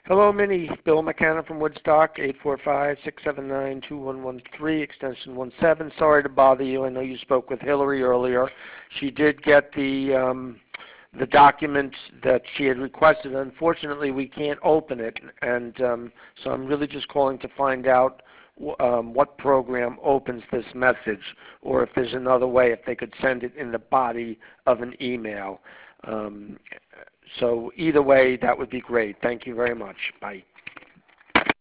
Hello, Minnie. Bill McCann from Woodstock, 845-679-2113, extension 17. Sorry to bother you. I know you spoke with Hillary earlier. She did get the document that she had requested. Unfortunately, we can't open it, and so I'm really just calling to find out what program opens this message, or if there's another way, if they could send it in the body of an email. So either way, that would be great. Thank you very much. Bye.